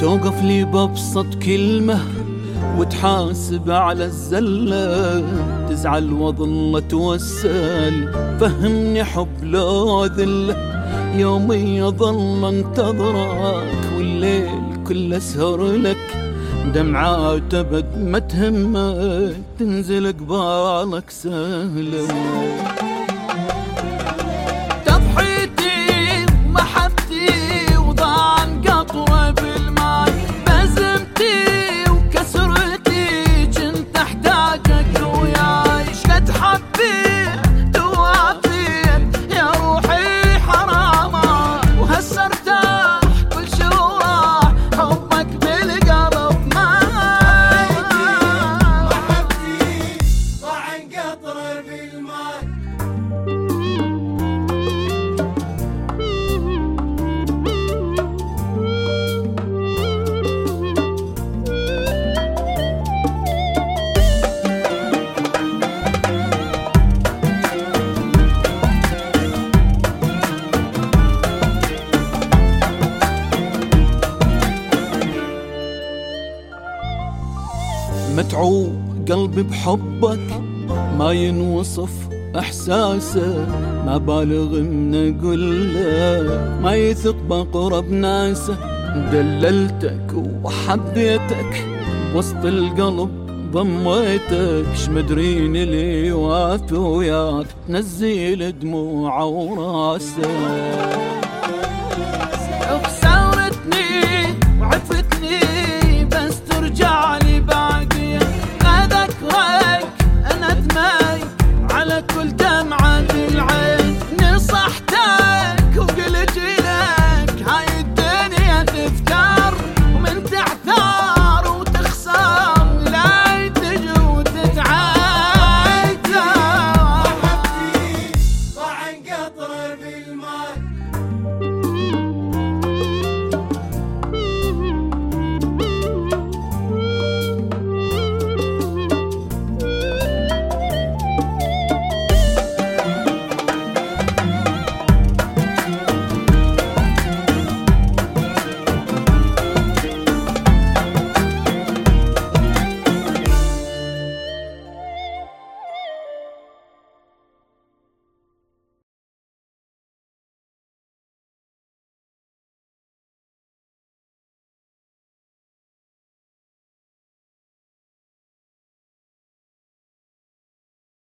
توقف لي بأبسط كلمة وتحاسب على الزلة، تزعل وظل توسل فهمني حب لو ذلة، يومي أظل انتظرك والليل كله سهر لك، دمعات أبد ما تهمك تنزل قبالك سهلة. تضحيتي ومحبتي وضاعن قطرة بالماي، بزمتي وكسرتي جنت احتاجك وياي، شقد حبيت توافيت يا روحي حرامة، وهسه ارتاح كل شروح حبك بالقلب ماي. محبتي ضاعن قطرة بالماي. متعوب قلبي بحبك ما ينوصف احساسه، ما بالغ من اقول لك ما يثق بقرب ناسه، دللتك وحبيتك وسط القلب ضميتك، شمدرين اللي يوافي وياك تنزل دموعه وراسه.